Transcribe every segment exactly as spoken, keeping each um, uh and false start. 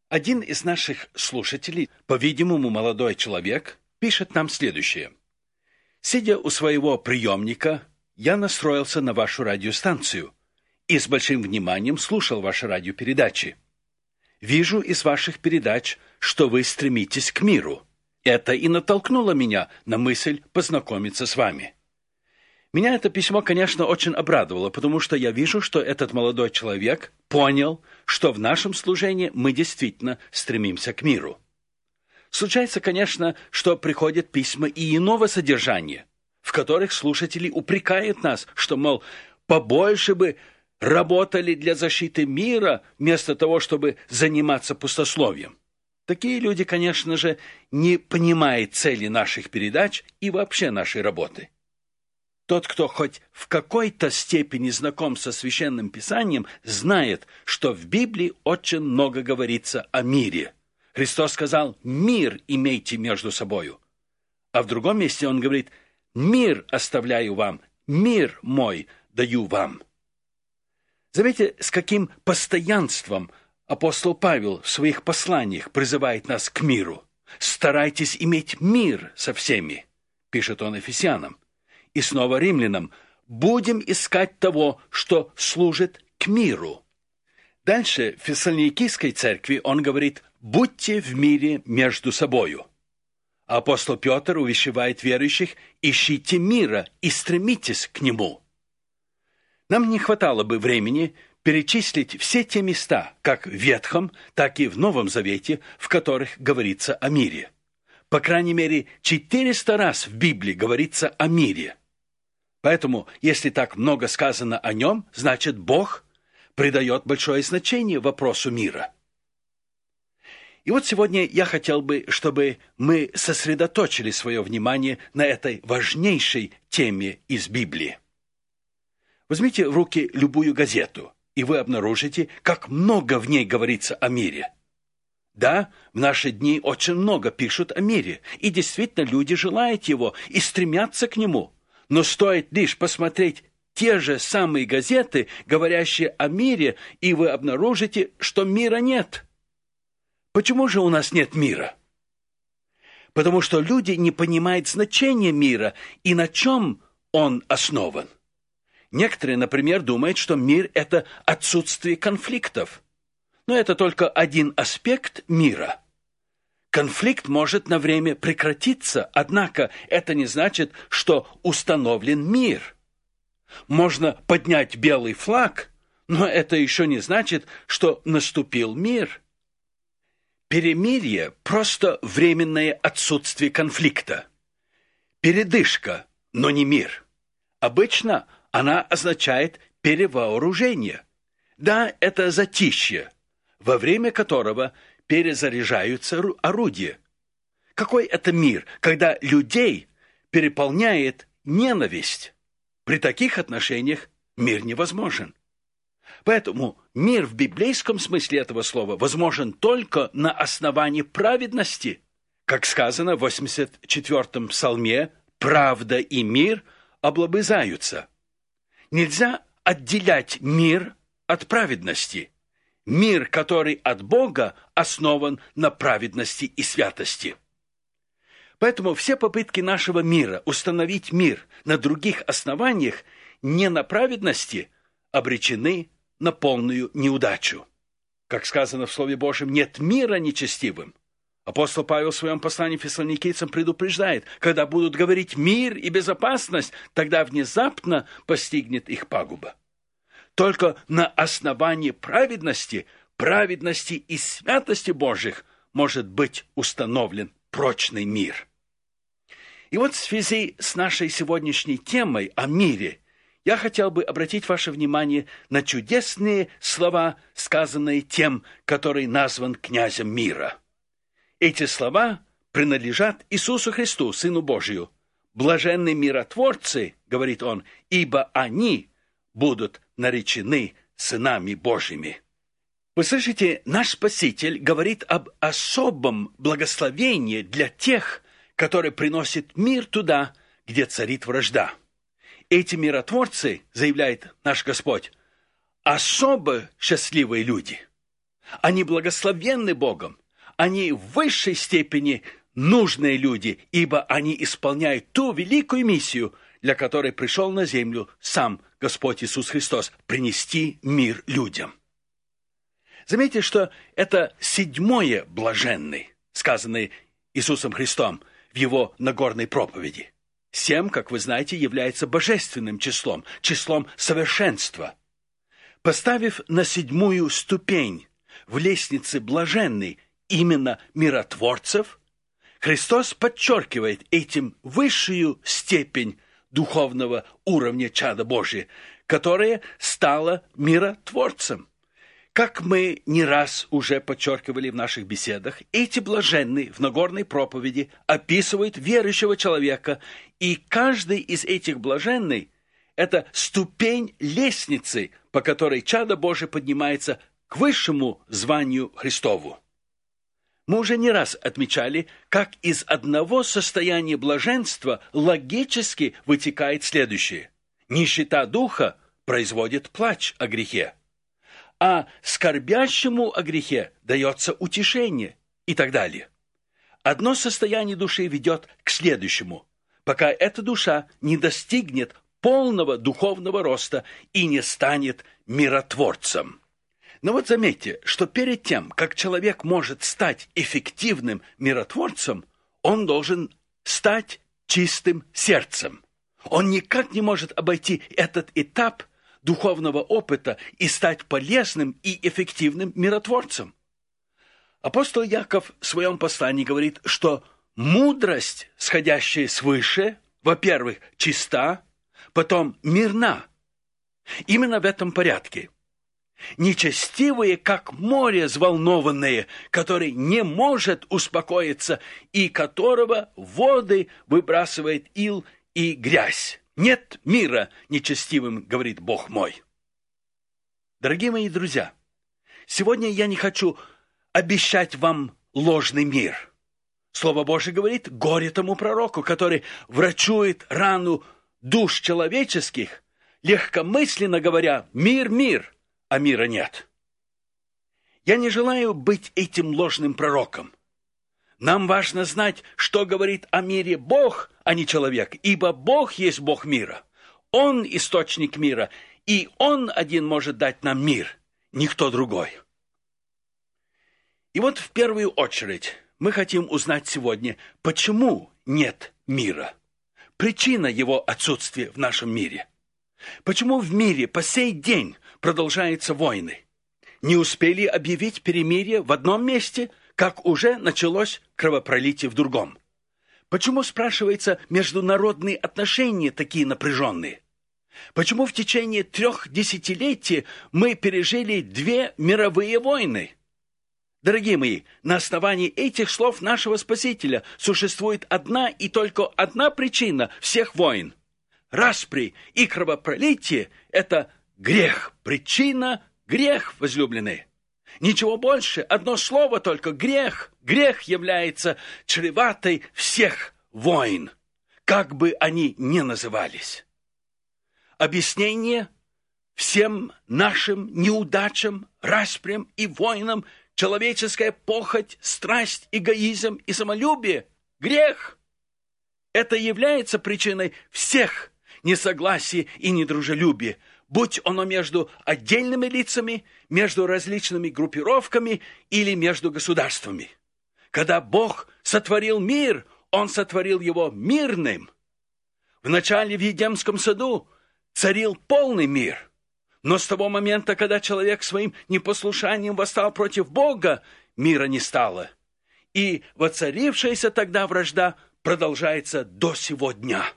Один из наших слушателей, по-видимому, молодой человек, пишет нам следующее. «Сидя у своего приемника, я настроился на вашу радиостанцию и с большим вниманием слушал ваши радиопередачи. Вижу из ваших передач, что вы стремитесь к миру. Это и натолкнуло меня на мысль познакомиться с вами». Меня это письмо, конечно, очень обрадовало, потому что я вижу, что этот молодой человек понял, что в нашем служении мы действительно стремимся к миру. Случается, конечно, что приходят письма и иного содержания, в которых слушатели упрекают нас, что, мол, побольше бы работали для защиты мира, вместо того, чтобы заниматься пустословием. Такие люди, конечно же, не понимают цели наших передач и вообще нашей работы. Тот, кто хоть в какой-то степени знаком со Священным Писанием, знает, что в Библии очень много говорится о мире. Христос сказал: «Мир имейте между собою». А в другом месте Он говорит: «Мир оставляю вам, мир мой даю вам». Заметьте, с каким постоянством апостол Павел в своих посланиях призывает нас к миру. «Старайтесь иметь мир со всеми», пишет он Ефесянам. И снова римлянам: «Будем искать того, что служит к миру». Дальше в Фессалоникийской церкви он говорит: «Будьте в мире между собою». А апостол Петр увещевает верующих: «Ищите мира и стремитесь к нему». Нам не хватало бы времени перечислить все те места, как в Ветхом, так и в Новом Завете, в которых говорится о мире. По крайней мере, четыреста раз в Библии говорится о мире. Поэтому, если так много сказано о нем, значит, Бог придает большое значение вопросу мира. И вот сегодня я хотел бы, чтобы мы сосредоточили свое внимание на этой важнейшей теме из Библии. Возьмите в руки любую газету, и вы обнаружите, как много в ней говорится о мире. Да, в наши дни очень много пишут о мире, и действительно люди желают его и стремятся к нему. Но стоит лишь посмотреть те же самые газеты, говорящие о мире, и вы обнаружите, что мира нет. Почему же у нас нет мира? Потому что люди не понимают значения мира и на чем он основан. Некоторые, например, думают, что мир – это отсутствие конфликтов. Но это только один аспект мира. Конфликт может на время прекратиться, однако это не значит, что установлен мир. Можно поднять белый флаг, но это еще не значит, что наступил мир. Перемирие – просто временное отсутствие конфликта. Передышка, но не мир. Обычно она означает перевооружение. Да, это затишье, во время которого перезаряжаются орудия. Какой это мир, когда людей переполняет ненависть? При таких отношениях мир невозможен. Поэтому мир в библейском смысле этого слова возможен только на основании праведности. Как сказано в восемьдесят четвёртом псалме: «Правда и мир облобызаются». Нельзя отделять мир от праведности. Мир, который от Бога, основан на праведности и святости. Поэтому все попытки нашего мира установить мир на других основаниях, не на праведности, обречены на полную неудачу. Как сказано в Слове Божьем: «Нет мира нечестивым». Апостол Павел в своем послании фессалоникийцам предупреждает: когда будут говорить «мир» и «безопасность», тогда внезапно постигнет их пагуба. Только на основании праведности, праведности и святости Божьих может быть установлен прочный мир. И вот в связи с нашей сегодняшней темой о мире я хотел бы обратить ваше внимание на чудесные слова, сказанные тем, который назван князем мира. Эти слова принадлежат Иисусу Христу, Сыну Божию. «Блаженны миротворцы, — говорит он, — ибо они будут наречены сынами Божьими». Вы слышите, наш Спаситель говорит об особом благословении для тех, которые приносят мир туда, где царит вражда. Эти миротворцы, заявляет наш Господь, особо счастливые люди. Они благословенны Богом. Они в высшей степени нужные люди, ибо они исполняют ту великую миссию, для которой пришел на землю сам Господь Иисус Христос – принести мир людям. Заметьте, что это седьмое блаженный, сказанный Иисусом Христом в Его Нагорной проповеди. Семь, как вы знаете, является божественным числом, числом совершенства. Поставив на седьмую ступень в лестнице блаженной именно миротворцев, Христос подчеркивает этим высшую степень духовного уровня чада Божия, которая стала миротворцем. Как мы не раз уже подчеркивали в наших беседах, эти блаженные в Нагорной проповеди описывают верующего человека, и каждый из этих блаженных – это ступень лестницы, по которой чадо Божие поднимается к высшему званию Христову. Мы уже не раз отмечали, как из одного состояния блаженства логически вытекает следующее. Нищета духа производит плач о грехе, а скорбящему о грехе дается утешение и так далее. Одно состояние души ведет к следующему, пока эта душа не достигнет полного духовного роста и не станет миротворцем. Но вот заметьте, что перед тем, как человек может стать эффективным миротворцем, он должен стать чистым сердцем. Он никак не может обойти этот этап духовного опыта и стать полезным и эффективным миротворцем. Апостол Яков в своем послании говорит, что мудрость, сходящая свыше, во-первых, чиста, потом мирна. Именно в этом порядке. Нечестивые, как море взволнованное, который не может успокоиться и которого воды выбрасывает ил и грязь. Нет мира нечестивым, говорит Бог мой. Дорогие мои друзья, сегодня я не хочу обещать вам ложный мир. Слово Божие говорит: горе тому пророку, который врачует рану душ человеческих, легкомысленно говоря: мир, мир, а мира нет. Я не желаю быть этим ложным пророком. Нам важно знать, что говорит о мире Бог, а не человек, ибо Бог есть Бог мира. Он источник мира, и Он один может дать нам мир, никто другой. И вот в первую очередь мы хотим узнать сегодня, почему нет мира. Причина его отсутствия в нашем мире. Почему в мире по сей день продолжаются войны? Не успели объявить перемирие в одном месте, как уже началось кровопролитие в другом. Почему, спрашивается, международные отношения такие напряженные? Почему в течение трех десятилетий мы пережили две мировые войны? Дорогие мои, на основании этих слов нашего Спасителя существует одна и только одна причина всех войн. Распри и кровопролитие – это грех, причина – грех, возлюбленные. Ничего больше, одно слово только – грех. Грех является чреватой всех войн, как бы они ни назывались. Объяснение всем нашим неудачам, распрям и войнам – человеческая похоть, страсть, эгоизм и самолюбие – грех. Это является причиной всех несогласий и недружелюбия, будь оно между отдельными лицами, между различными группировками или между государствами. Когда Бог сотворил мир, Он сотворил его мирным. Вначале в Едемском саду царил полный мир. Но с того момента, когда человек своим непослушанием восстал против Бога, мира не стало. И воцарившаяся тогда вражда продолжается до сего дня.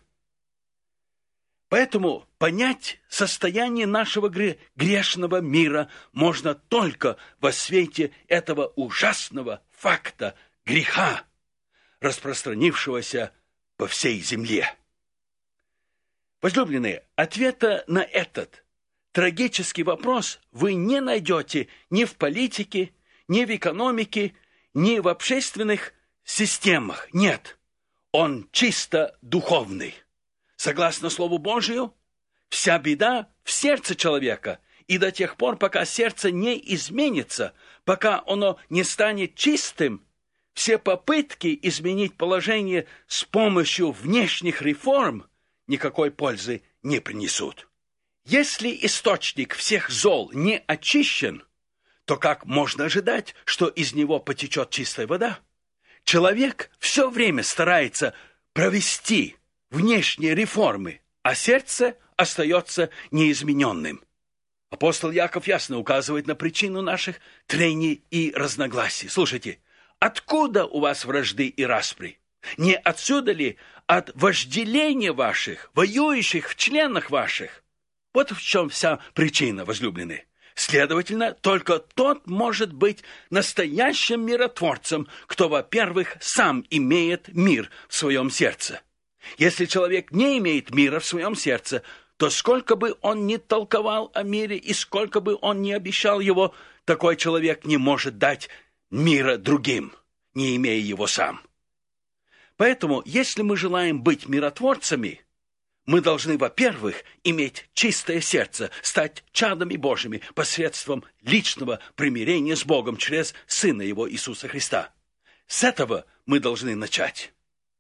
Поэтому понять состояние нашего грешного мира можно только во свете этого ужасного факта греха, распространившегося по всей земле. Возлюбленные, ответа на этот трагический вопрос вы не найдете ни в политике, ни в экономике, ни в общественных системах. Нет, он чисто духовный. Согласно Слову Божию, вся беда в сердце человека, И до тех пор, пока сердце не изменится, пока оно не станет чистым, все попытки изменить положение с помощью внешних реформ никакой пользы не принесут. Если источник всех зол не очищен, то как можно ожидать, что из него потечет чистая вода? Человек все время старается провести внешние реформы, а сердце остается неизмененным. Апостол Яков ясно указывает на причину наших трений и разногласий. Слушайте, откуда у вас вражды и распри? Не отсюда ли от вожделения ваших, воюющих в членах ваших? Вот в чем вся причина, возлюбленные. Следовательно, только тот может быть настоящим миротворцем, кто, во-первых, сам имеет мир в своем сердце. Если человек не имеет мира в своем сердце, то сколько бы он ни толковал о мире и сколько бы он ни обещал его, такой человек не может дать мира другим, не имея его сам. Поэтому, если мы желаем быть миротворцами, мы должны, во-первых, иметь чистое сердце, стать чадами Божьими посредством личного примирения с Богом через Сына Его Иисуса Христа. С этого мы должны начать.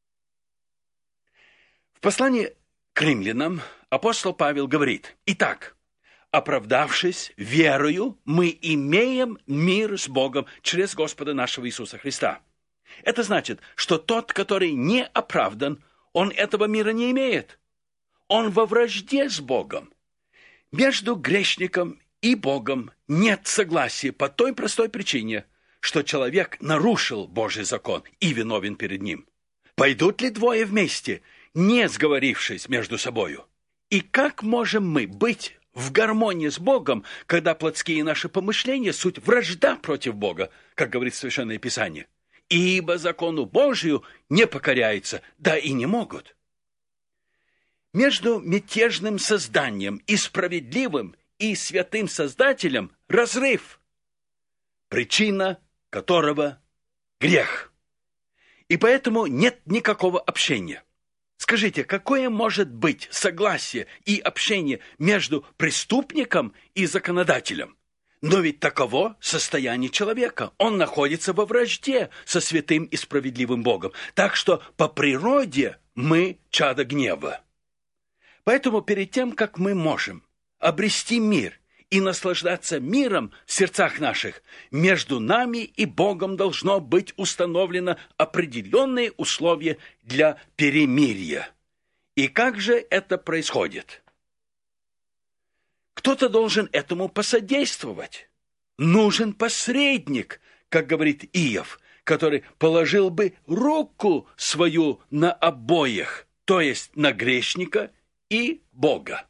В послании к римлянам апостол Павел говорит: «Итак, оправдавшись верою, мы имеем мир с Богом через Господа нашего Иисуса Христа». Это значит, что тот, который не оправдан, он этого мира не имеет. Он во вражде с Богом. Между грешником и Богом нет согласия по той простой причине, что человек нарушил Божий закон и виновен перед ним. Пойдут ли двое вместе, не сговорившись между собою? И как можем мы быть в гармонии с Богом, когда плотские наши помышления – суть вражда против Бога, как говорит Священное Писание? Ибо закону Божию не покоряются, да и не могут. Между мятежным созданием и справедливым и святым Создателем разрыв, причина которого – грех. И поэтому нет никакого общения. Скажите, какое может быть согласие и общение между преступником и законодателем? Но ведь таково состояние человека. Он находится во вражде со святым и справедливым Богом. Так что по природе мы чадо гнева. Поэтому перед тем, как мы можем обрести мир и наслаждаться миром в сердцах наших, между нами и Богом должно быть установлено определенные условия для перемирия. И как же это происходит? Кто-то должен этому посодействовать. Нужен посредник, как говорит Иов, который положил бы руку свою на обоих, то есть на грешника и Бога.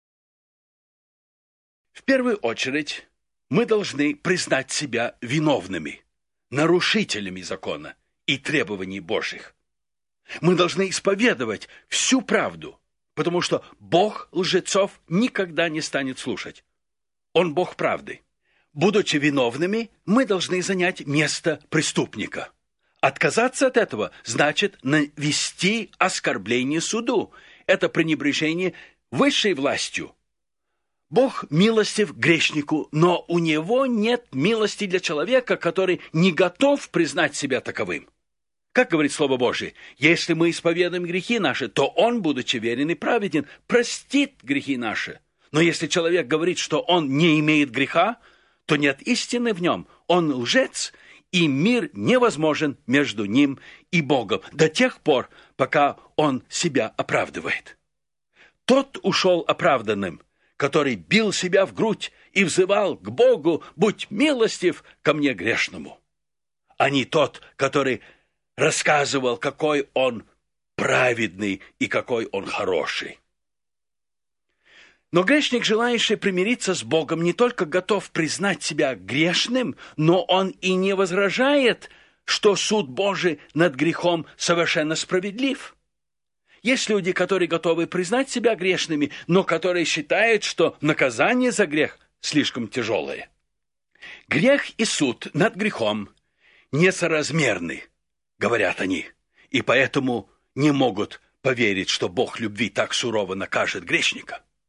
В первую очередь мы должны признать себя виновными, нарушителями закона и требований Божьих. Мы должны исповедовать всю правду, потому что Бог лжецов никогда не станет слушать. Он Бог правды. Будучи виновными, мы должны занять место преступника. Отказаться от этого значит навести оскорбление суду. Это пренебрежение высшей властью. Бог милостив грешнику, но у него нет милости для человека, который не готов признать себя таковым. Как говорит Слово Божие, если мы исповедуем грехи наши, то Он, будучи верен и праведен, простит грехи наши. Но если человек говорит, что он не имеет греха, то нет истины в нем, он лжец, и мир невозможен между ним и Богом до тех пор, пока он себя оправдывает. Тот ушел оправданным, который бил себя в грудь и взывал к Богу: «Будь милостив ко мне грешному», а не тот, который рассказывал, какой он праведный и какой он хороший. Но грешник, желающий примириться с Богом, не только готов признать себя грешным, но он и не возражает, что суд Божий над грехом совершенно справедлив. Есть люди, которые готовы признать себя грешными, но которые считают, что наказание за грех слишком тяжелое. Грех и суд над грехом несоразмерны, говорят они, и поэтому не могут поверить, что Бог любви так сурово накажет грешника.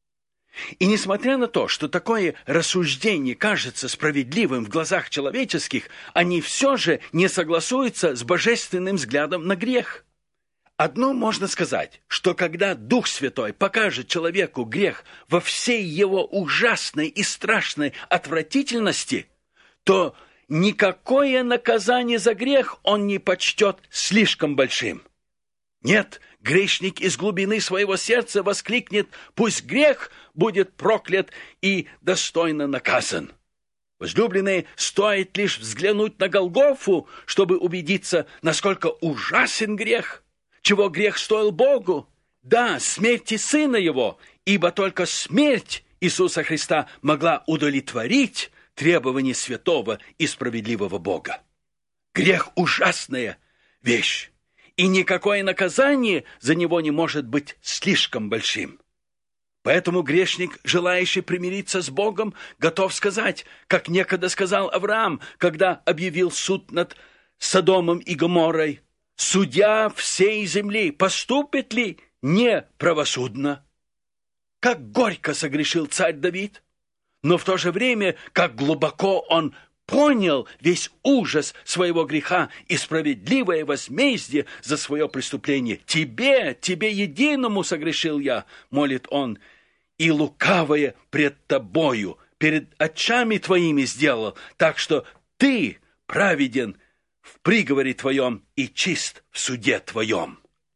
И несмотря на то, что такое рассуждение кажется справедливым в глазах человеческих, они все же не согласуются с божественным взглядом на грех. Одно можно сказать, что когда Дух Святой покажет человеку грех во всей его ужасной и страшной отвратительности, то никакое наказание за грех он не почтет слишком большим. Нет, грешник из глубины своего сердца воскликнет: «Пусть грех будет проклят и достойно наказан». Возлюбленные, стоит лишь взглянуть на Голгофу, чтобы убедиться, насколько ужасен грех. Чего грех стоил Богу? Да, смерти Сына Его, ибо только смерть Иисуса Христа могла удовлетворить требования святого и справедливого Бога. Грех – ужасная вещь, и никакое наказание за него не может быть слишком большим. Поэтому грешник, желающий примириться с Богом, готов сказать, как некогда сказал Авраам, когда объявил суд над Содомом и Гоморрой: «Судья всей земли поступит ли неправосудно?» Как горько согрешил царь Давид, но в то же время, как глубоко он понял весь ужас своего греха и справедливое возмездие за свое преступление. «Тебе, тебе единому согрешил я», — молит он, «и лукавое пред тобою, перед очами твоими сделал, так что ты праведен в приговоре твоем и чист в суде твоем».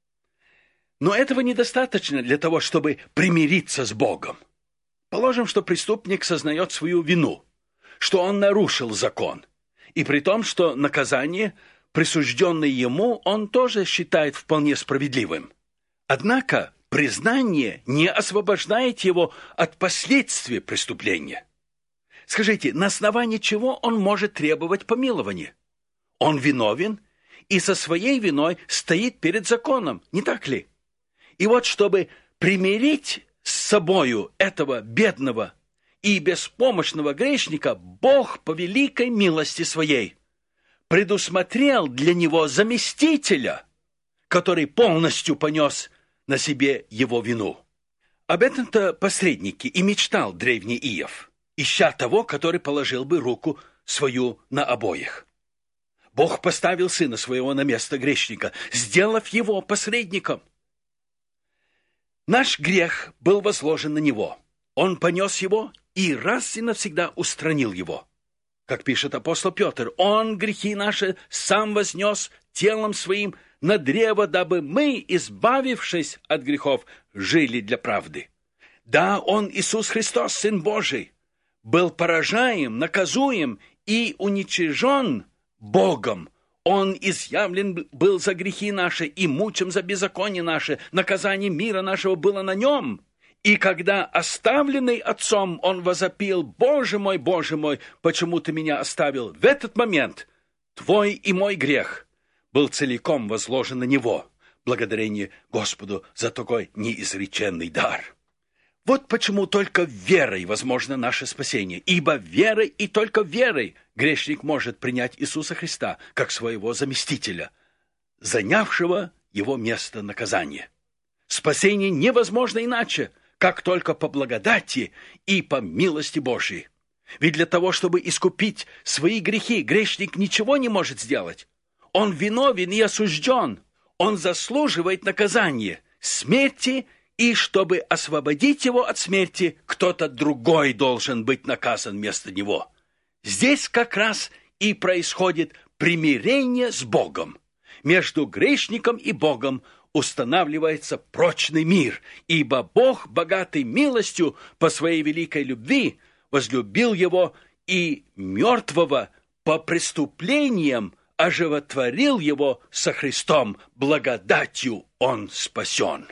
Но этого недостаточно для того, чтобы примириться с Богом. Положим, что преступник сознает свою вину, что он нарушил закон, и при том, что наказание, присужденное ему, он тоже считает вполне справедливым. Однако признание не освобождает его от последствий преступления. Скажите, на основании чего он может требовать помилования? Он виновен и со своей виной стоит перед законом, не так ли? И вот, чтобы примирить с собою этого бедного и беспомощного грешника, Бог по великой милости своей предусмотрел для него заместителя, который полностью понес на себе его вину. Об этом-то посреднике и мечтал древний Иов, ища того, который положил бы руку свою на обоих. Бог поставил сына своего на место грешника, сделав его посредником. Наш грех был возложен на него. Он понес его и раз и навсегда устранил его. Как пишет апостол Петр, он грехи наши сам вознес телом своим на древо, дабы мы, избавившись от грехов, жили для правды. Да, он, Иисус Христос, Сын Божий, был поражаем, наказуем и уничижен Богом. Он изъявлен был за грехи наши и мучим за беззаконие наше. Наказание мира нашего было на нем. И когда, оставленный Отцом, он возопил: «Боже мой, Боже мой, почему ты меня оставил?» В этот момент твой и мой грех был целиком возложен на него. Благодарение Господу за такой неизреченный дар. Вот почему только верой возможно наше спасение, ибо верой и только верой грешник может принять Иисуса Христа как своего заместителя, занявшего его место наказания. Спасение невозможно иначе, как только по благодати и по милости Божьей. Ведь для того, чтобы искупить свои грехи, грешник ничего не может сделать. Он виновен и осужден, он заслуживает наказания, смерти, и чтобы освободить его от смерти, кто-то другой должен быть наказан вместо него. Здесь как раз и происходит примирение с Богом. Между грешником и Богом устанавливается прочный мир, ибо Бог, богатый милостью по своей великой любви, возлюбил его и мертвого по преступлениям оживотворил его со Христом, благодатью он спасен.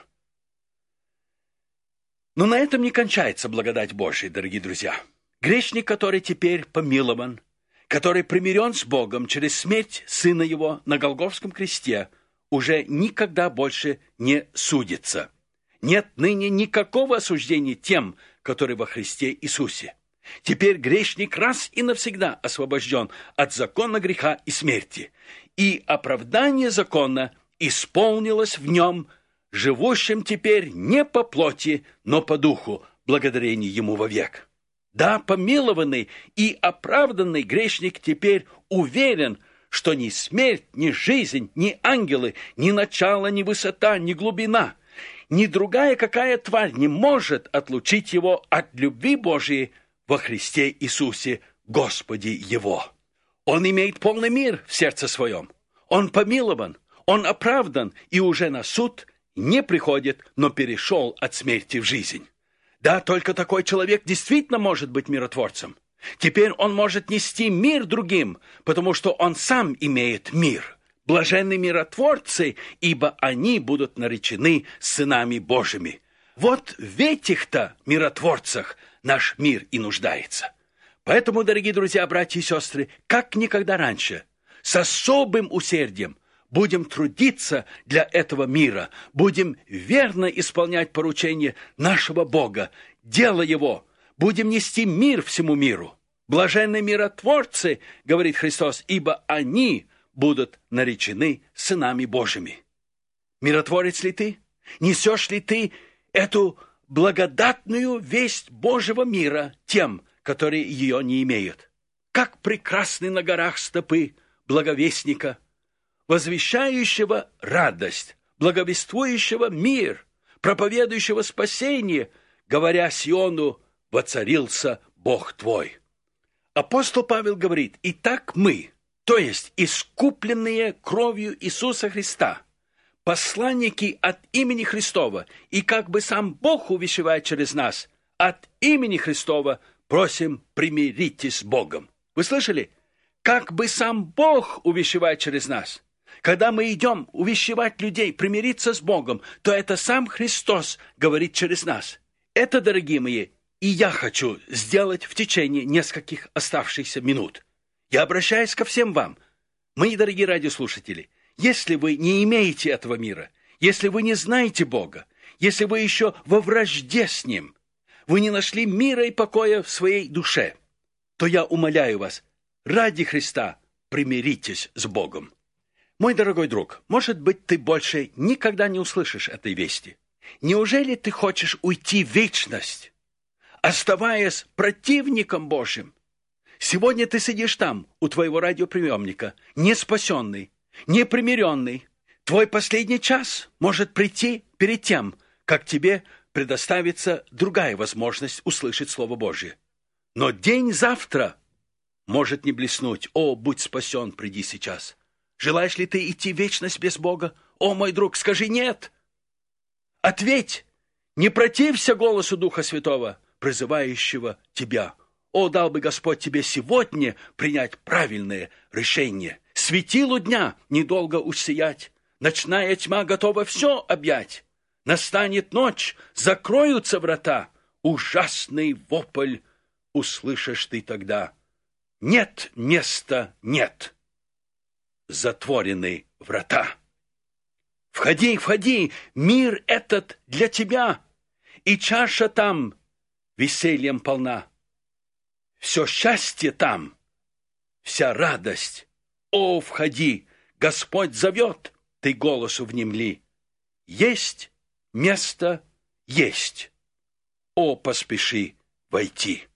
Но на этом не кончается благодать Божия, дорогие друзья. Грешник, который теперь помилован, который примирен с Богом через смерть Сына Его на Голгофском кресте, уже никогда больше не судится. Нет ныне никакого осуждения тем, которые во Христе Иисусе. Теперь грешник раз и навсегда освобожден от закона греха и смерти, и оправдание закона исполнилось в нем, живущим теперь не по плоти, но по духу, благодарение ему вовек. Да, помилованный и оправданный грешник теперь уверен, что ни смерть, ни жизнь, ни ангелы, ни начало, ни высота, ни глубина, ни другая какая тварь не может отлучить его от любви Божией во Христе Иисусе, Господе его. Он имеет полный мир в сердце своем. Он помилован, он оправдан и уже на суд не приходит, но перешел от смерти в жизнь. Да, только такой человек действительно может быть миротворцем. Теперь он может нести мир другим, потому что он сам имеет мир. Блаженны миротворцы, ибо они будут наречены сынами Божьими. Вот в этих-то миротворцах наш мир и нуждается. Поэтому, дорогие друзья, братья и сестры, как никогда раньше, с особым усердием будем трудиться для этого мира, будем верно исполнять поручения нашего Бога, дело Его, будем нести мир всему миру. Блаженны миротворцы, говорит Христос, ибо они будут наречены сынами Божьими. Миротворец ли ты? Несешь ли ты эту благодатную весть Божьего мира тем, которые ее не имеют? Как прекрасны на горах стопы благовестника, возвещающего радость, благовествующего мир, проповедующего спасение, говоря Сиону: «Воцарился Бог твой». Апостол Павел говорит: «Итак мы, то есть искупленные кровью Иисуса Христа, посланники от имени Христова, и как бы сам Бог увещевает через нас, от имени Христова просим, примиритесь с Богом». Вы слышали? Как бы сам Бог увещевает через нас. Когда мы идем увещевать людей примириться с Богом, то это сам Христос говорит через нас. Это, дорогие мои, и я хочу сделать в течение нескольких оставшихся минут. Я обращаюсь ко всем вам, мои дорогие радиослушатели. Если вы не имеете этого мира, если вы не знаете Бога, если вы еще во вражде с Ним, вы не нашли мира и покоя в своей душе, то я умоляю вас, ради Христа примиритесь с Богом. Мой дорогой друг, может быть, ты больше никогда не услышишь этой вести. Неужели ты хочешь уйти в вечность, оставаясь противником Божьим? Сегодня ты сидишь там, у твоего радиоприемника, не спасенный, не примиренный. Твой последний час может прийти перед тем, как тебе предоставится другая возможность услышать Слово Божье. Но день завтра может не блеснуть. О, будь спасен, приди сейчас. Желаешь ли ты идти в вечность без Бога? О, мой друг, скажи «нет». Ответь, не протився голосу Духа Святого, призывающего тебя. О, дал бы Господь тебе сегодня принять правильное решение. Светилу дня недолго уж сиять, ночная тьма готова все объять. Настанет ночь, закроются врата, ужасный вопль услышишь ты тогда. Нет места, нет. Затворены врата. Входи, входи, мир этот для тебя, и чаша там весельем полна. Все счастье там, вся радость. О, входи, Господь зовет, ты голосу внемли. Есть место, есть. О, поспеши войти.